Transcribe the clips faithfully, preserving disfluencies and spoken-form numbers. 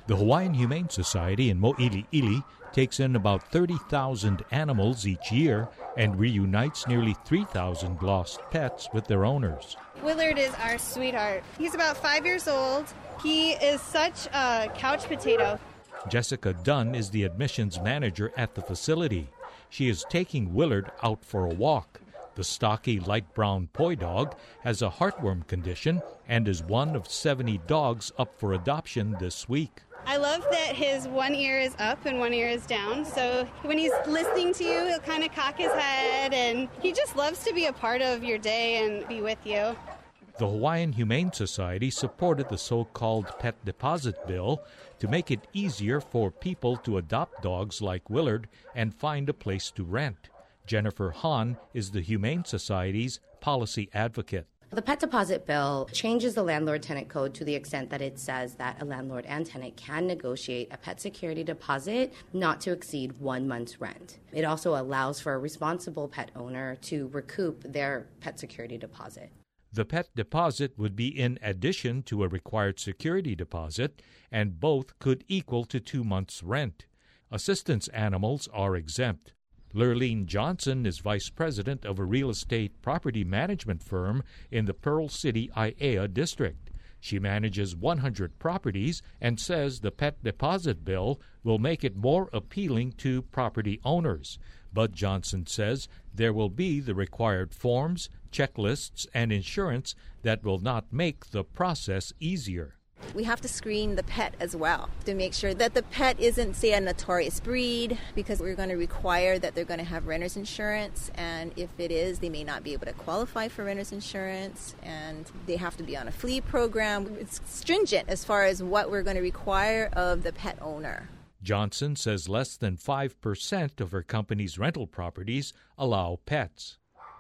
The Hawaiian Humane Society in Mo'ili'ili takes in about thirty thousand animals each year and reunites nearly three thousand lost pets with their owners. Willard is our sweetheart. He's about five years old. He is such a couch potato. Jessica Dunn is the admissions manager at the facility. She is taking Willard out for a walk. The stocky light brown poi dog has a heartworm condition and is one of seventy dogs up for adoption this week. I love that his one ear is up and one ear is down. So when he's listening to you, he'll kind of cock his head, and he just loves to be a part of your day and be with you. The Hawaiian Humane Society supported the so-called pet deposit bill to make it easier for people to adopt dogs like Willard and find a place to rent. Jennifer Hahn is the Humane Society's policy advocate. The pet deposit bill changes the landlord-tenant code to the extent that it says that a landlord and tenant can negotiate a pet security deposit not to exceed one month's rent. It also allows for a responsible pet owner to recoup their pet security deposit. The pet deposit would be in addition to a required security deposit, and both could equal to two months' rent. Assistance animals are exempt. Lurleen Johnson is vice president of a real estate property management firm in the Pearl City Aiea district. She manages one hundred properties and says the pet deposit bill will make it more appealing to property owners. But Johnson says there will be the required forms, checklists, and insurance that will not make the process easier. We have to screen the pet as well to make sure that the pet isn't, say, a notorious breed, because we're going to require that they're going to have renter's insurance, and if it is, they may not be able to qualify for renter's insurance, and they have to be on a flea program. It's stringent as far as what we're going to require of the pet owner. Johnson says less than five percent of her company's rental properties allow pets.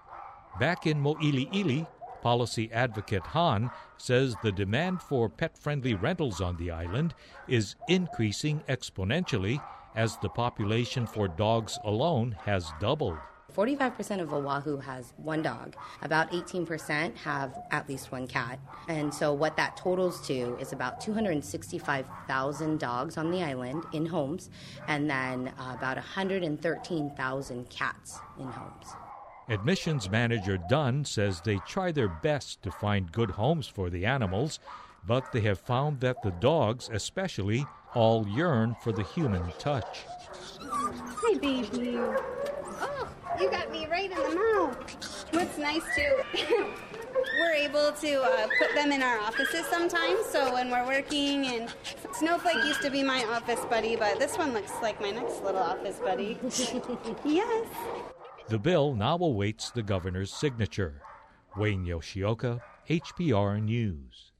Back in Mo'ili'ili, policy advocate Hahn says the demand for pet-friendly rentals on the island is increasing exponentially as the population for dogs alone has doubled. forty-five percent of Oahu has one dog. About eighteen percent have at least one cat. And so what that totals to is about two hundred sixty-five thousand dogs on the island in homes, and then uh, about one hundred thirteen thousand cats in homes. Admissions manager Dunn says they try their best to find good homes for the animals, but they have found that the dogs, especially, all yearn for the human touch. Hi, baby. Oh, you got me right in the mouth. What's nice, too, we're able to uh, put them in our offices sometimes, so when we're working, and Snowflake used to be my office buddy, but this one looks like my next little office buddy. Yes. The bill now awaits the governor's signature. Wayne Yoshioka, H P R News.